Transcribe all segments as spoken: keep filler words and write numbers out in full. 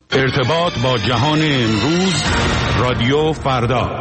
ارتباط با جهان امروز، رادیو فردا.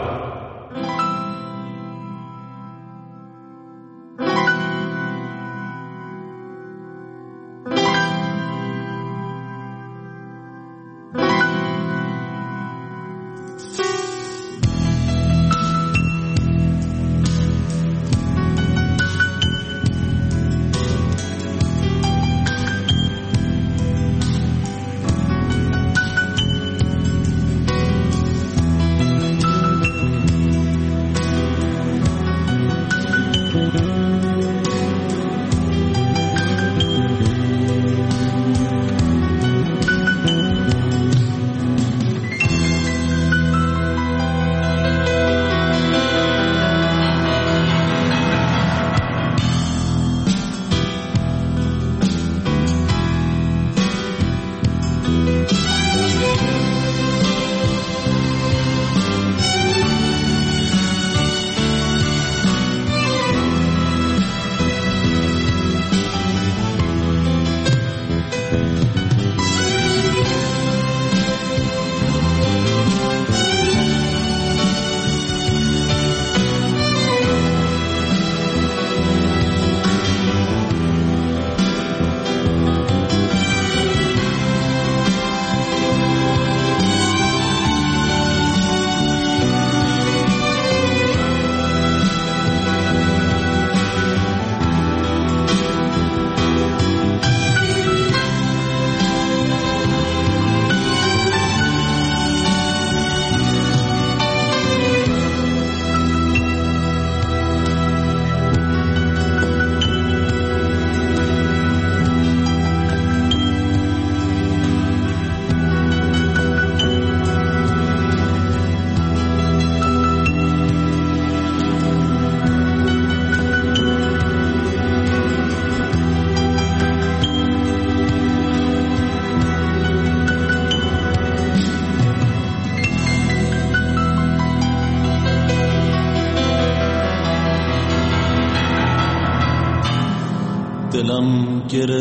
دلم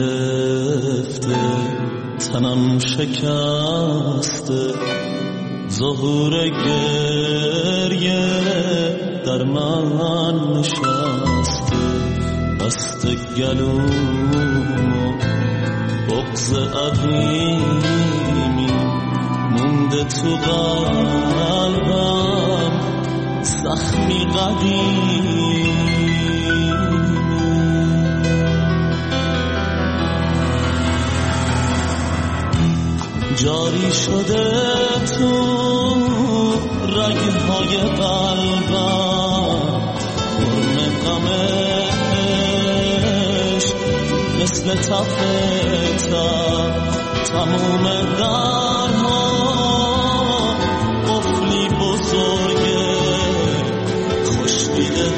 گرفته، تنم شکسته، ظهور گریه در من نشسته، بسته گلوم و بغض عظیمی مونده تو قلبم، زخمی قدیمی جاری شده تو رگهای قلبم، مرم غمش مثل تف تب، تموم درها قفلی بزرگه، خوشبید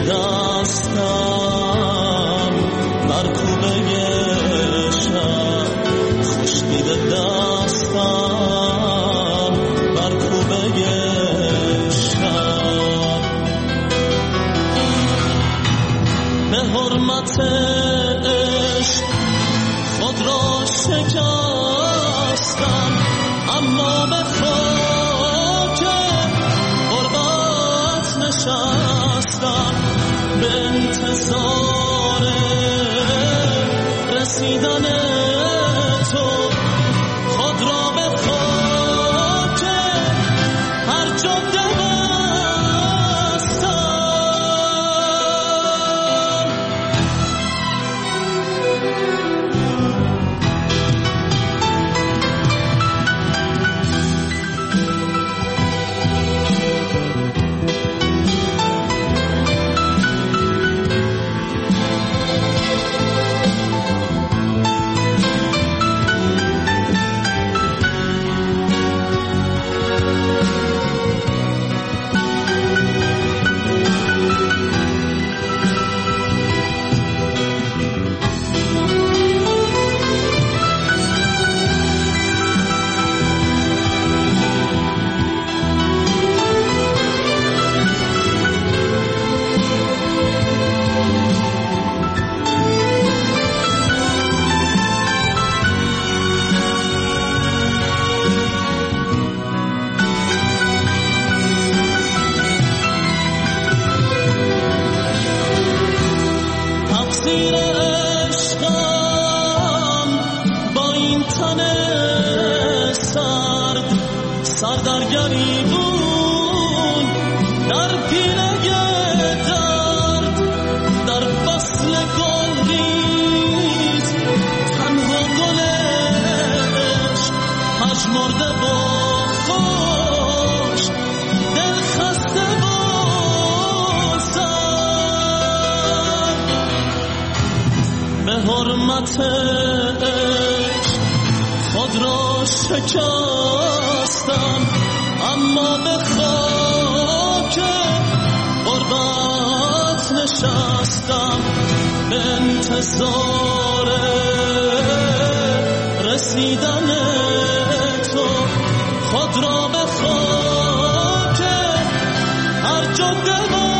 دستم برکوبه شب، خوشبید دستم برکوبه شب، به حرمت عشق خود را شکستم، مرده و خوش دل خسته و سر به حرمت عشق خود را شکستم اما به خاک غربت نشستم به انتظار رسیدن تو خود را به خاک هر جاده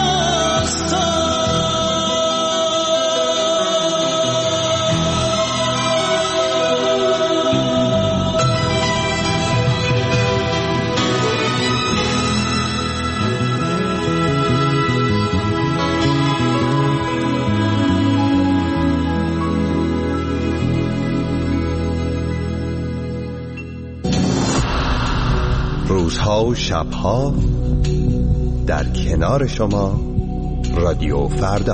روزها و شبها در کنار شما رادیو فردا.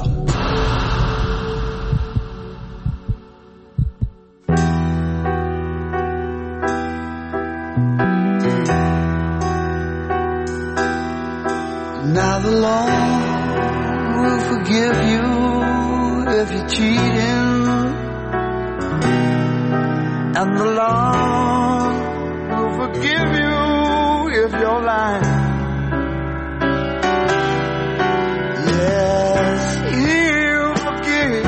Now the law will forgive you if you're cheating, and the law will forgive you if you're lying. Yes, he'll forgive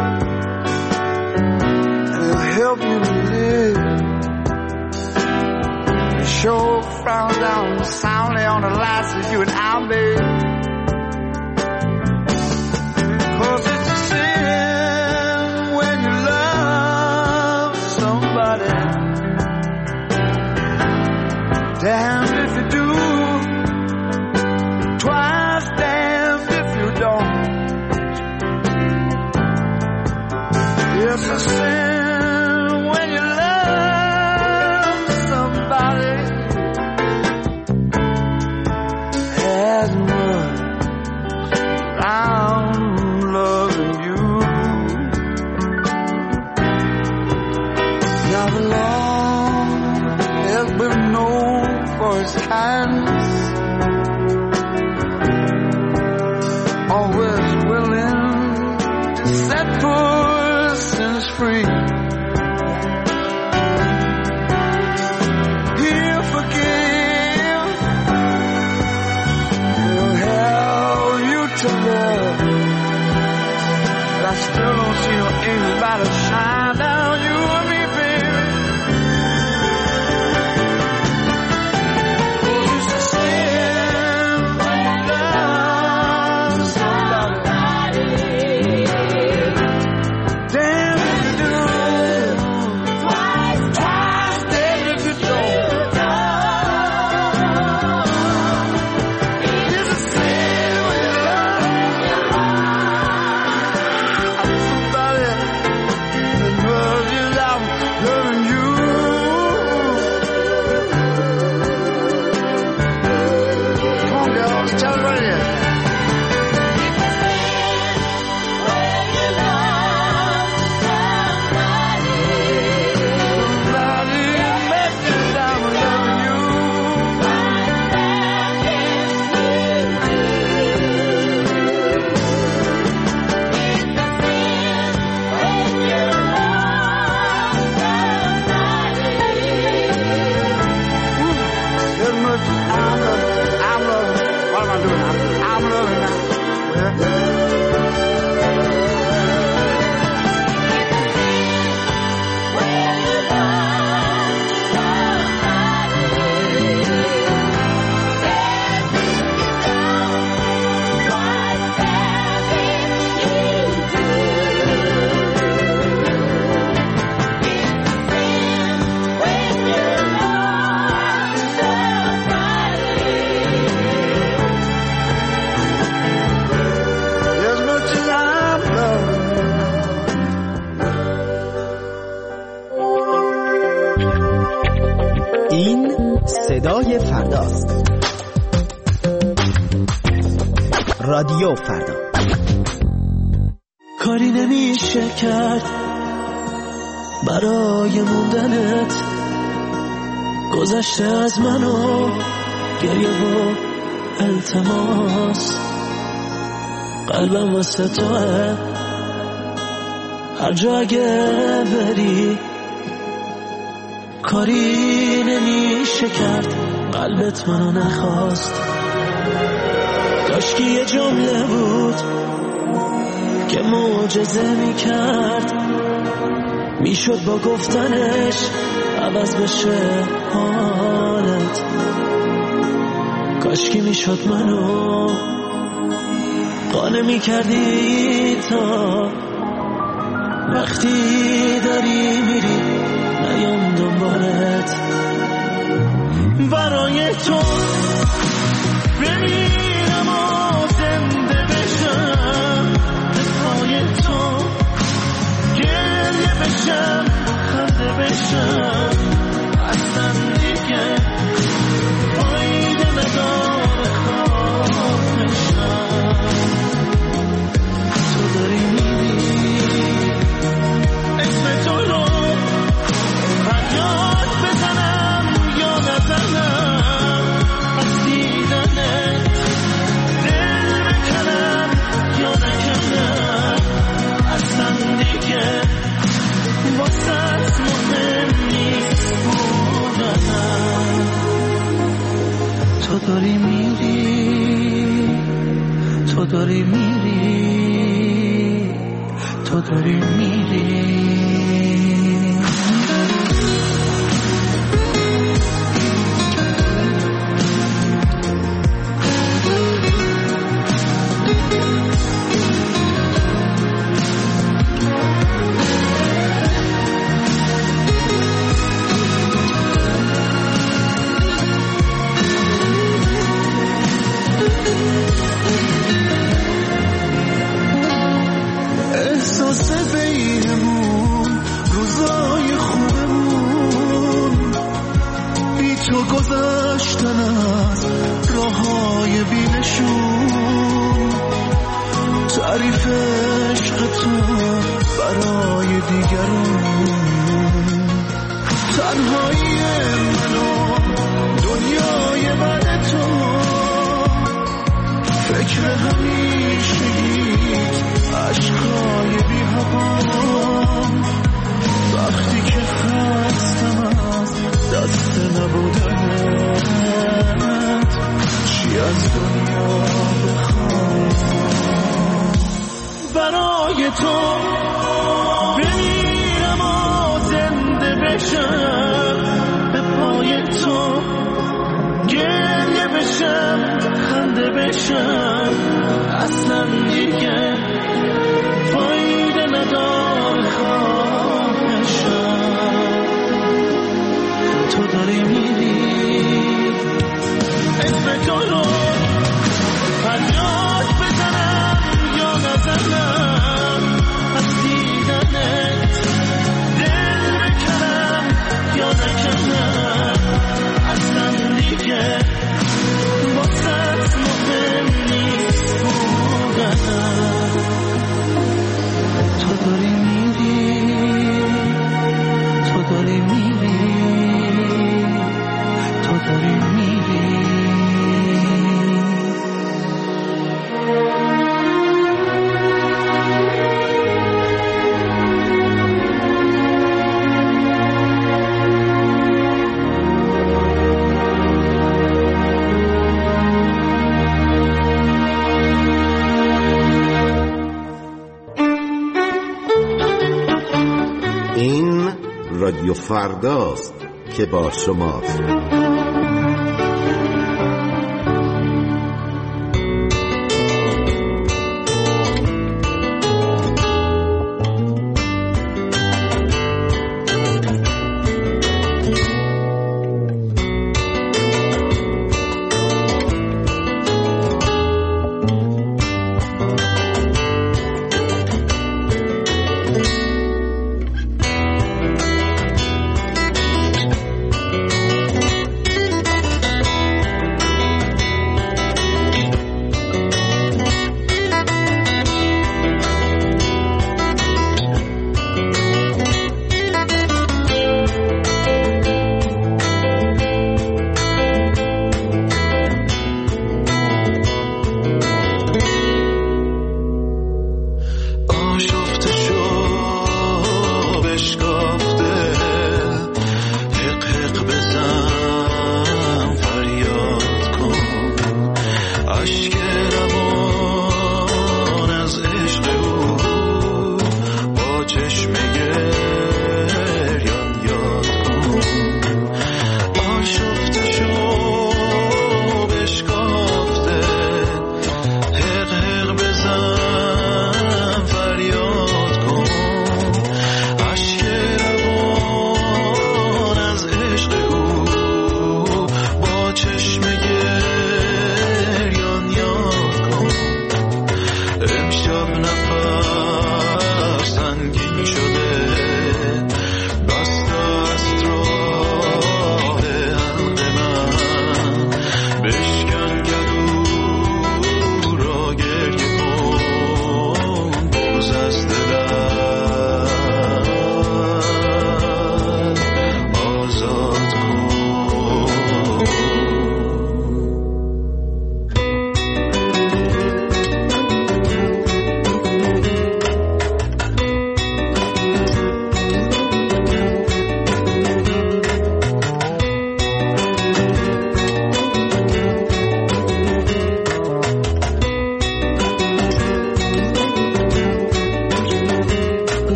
and he'll help you live. The show frown down soundly on the lights that you and I made. 'Cause it's a sin when you love somebody. Damned if you do, twice damned if you don't. It's a sin when you love somebody as much as I'm loving you. Now the Lord has been known for his kindness, always willing to set persons free. He'll forgive, he'll help you to love, but I still don't see anybody shine down you and me, baby. صدای فرداست. رادیو فردا. کاری نمیشه کرد برای موندنت، گذشته از منو گریه و التماس، قلبم واسه توه هر جا اگه بری، کاری نمیشه کرد قلبت منو نخواست. کاشکی یه جمله بود که معجزه میکرد، میشد با گفتنش عوض بشه حالت. کاشکی میشد منو قانع میکردی تا وقتی داری میری نیام دنبالت. برای تو بمیرم و زنده بشم، به پای تو گریه بشم خنده بشم، اصلا دیگه فایده نداره خواهشم. تو داری میری اسم تو رو فریاد بزنم یا نزنم، از دیدنت دل بکنم یا نکنم، اصلا دیگه واسه مهم نیست بودنم. تو داری میری، تو داری میری، تو داری میری. احساس بینمون روزای خوبمون، بی تو گذشتن از راههای بینشون، تعریف عشق تو برای دیگرون، تنهایی منو دنیای بعد تو، فکر همیشگیت عشقای بی هوام، وقتی که خستم از دست نبودنت، چی از دنیا بخوام. برای تو بمیرم و زنده بشم، به پای تو گریه بشم خنده بشم، اصلا دیگه فایده نداره خواهشم. تو داری میری اسم تو رو فریاد بزنم یا نزنم، از دیدنت دل بکنم یا نکنم، اصلا دیگه واسه مهم نیست بودنم. تو داری میری، تو داری میری، تو داری میری. این رادیو فرداست که با شماست.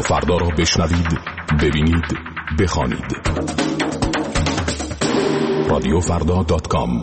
فردا را بشنوید، ببینید، بخوانید. رادیو فردا دات کام.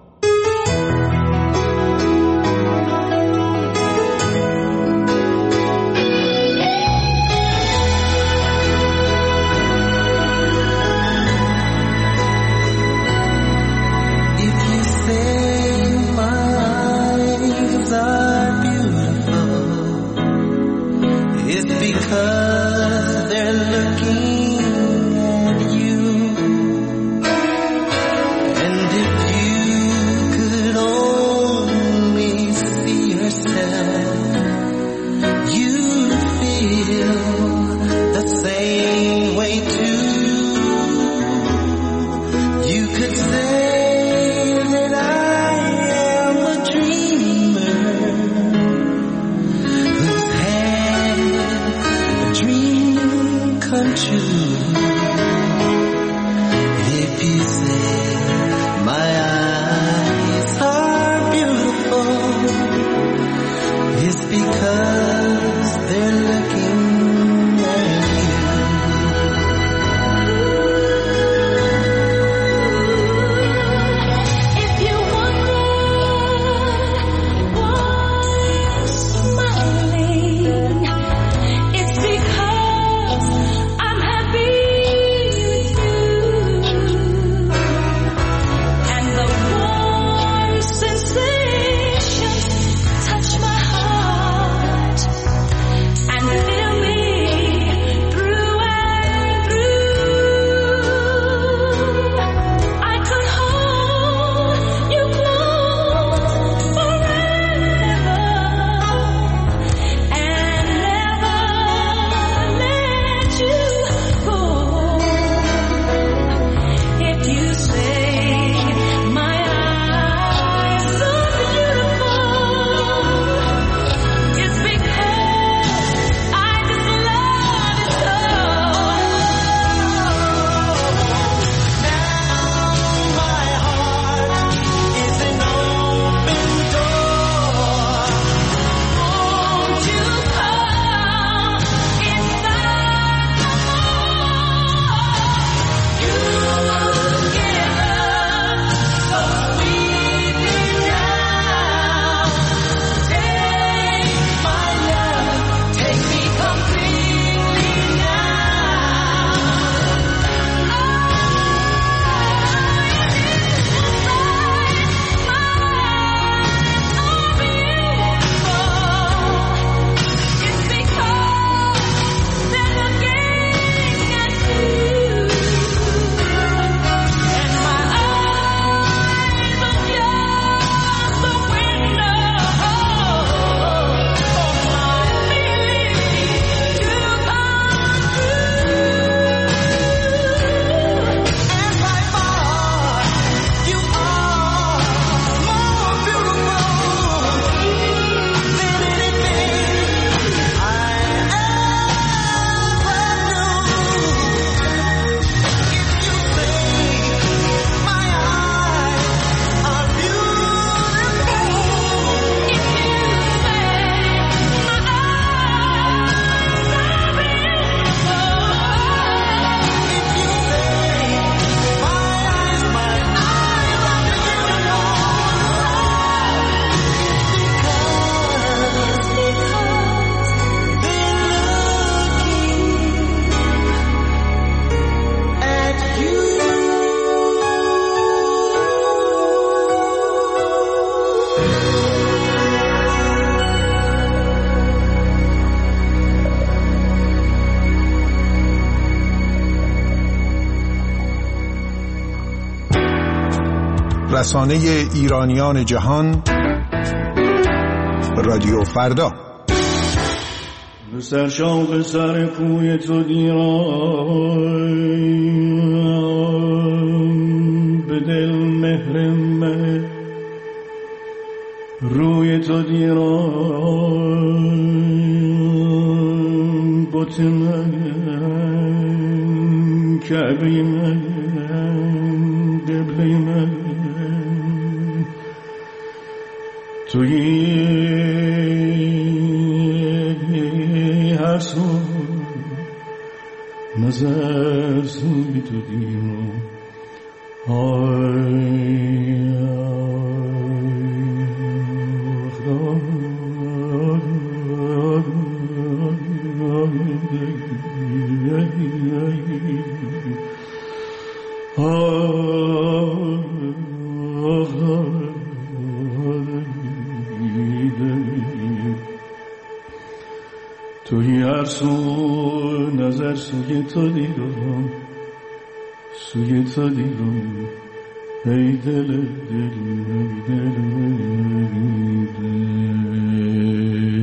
رسانه ایرانیان جهان، رادیو فردا. به سرشاق سر کوی تو دیرم، به دل مهر من روی تو دیرم، بت من کعبه من قبله من توی هر سو نظر سوی تو دیم آی توی هر سو نظر سوی تو دیدم سوی تو دیدم ای دل دل ای دل ای دل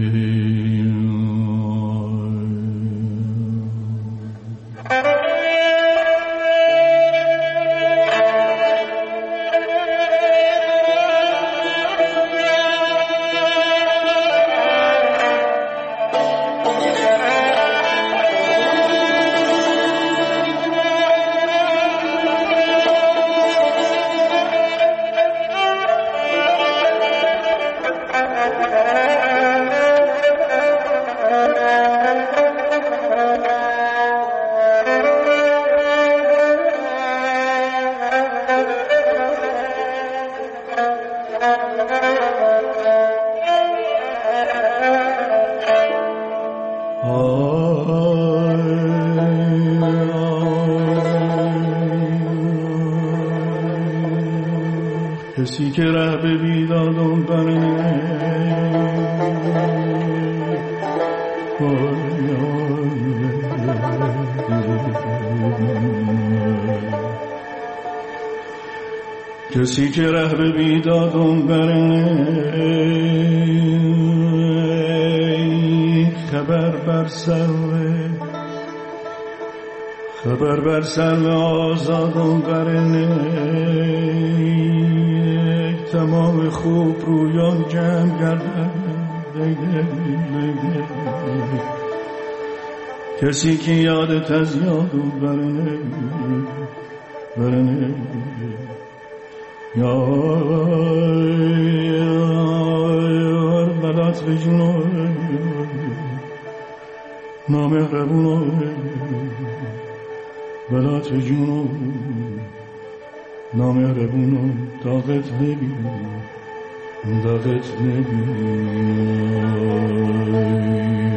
کسی که ره به بیدادم برنه کسی که ره به بیدادم برنه خبر بر سر خبر بر سر آزادم برنه تمام خوب رویان جمع کردن کسی که یادت از یادم برنه برنه یار بلات به جنون نامهربون بلات به جنون نامهربون طاقت نبی طاقت نبی